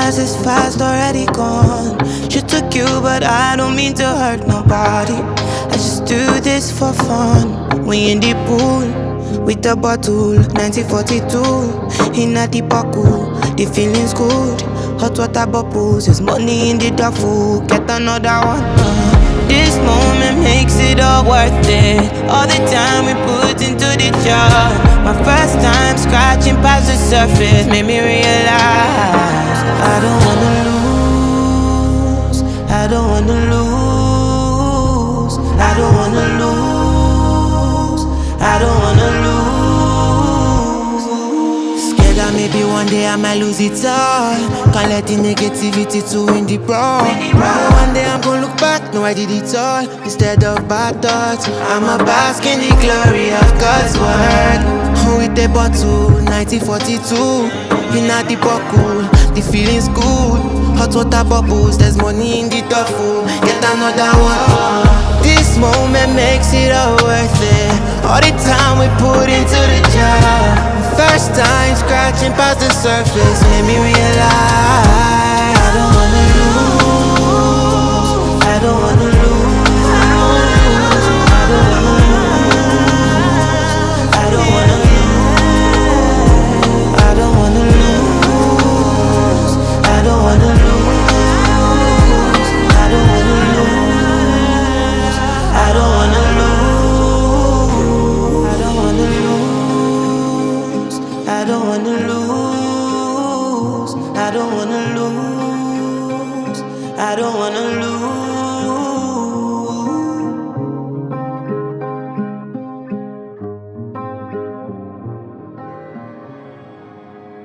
passes fast, already gone. She took you, but I don't mean to hurt nobody. I just do this for fun. We in the pool with the bottle, 1942. In a deep pool, the feeling's good. Hot water bubbles, there's money in the duffel. Get another one. This moment makes it all worth it. All the time we put into the job. My first time scratching past the surface made me realize I don't wanna lose. I don't wanna lose. I don't wanna lose. I don't wanna lose. Scared that maybe one day I might lose it all. Can't let the negativity to win the brawl. One day I'm gonna look back, no I did it all. Instead of bad thoughts, I'ma bask in the glory of God's word. With the bottle, 1942. In a deep pool, the feeling's good. Hot water bubbles, there's money in the duffel. Get another one. This moment makes it all worth it. All the time we put into the job. First time scratching past the surface made me realize I don't wanna lose. I don't wanna lose. I don't wanna lose. I don't wanna lose. I don't wanna lose. I don't wanna lose. I don't wanna lose. I don't wanna lose. I don't wanna lose. I don't wanna lose. I don't wanna lose. I don't wanna lose.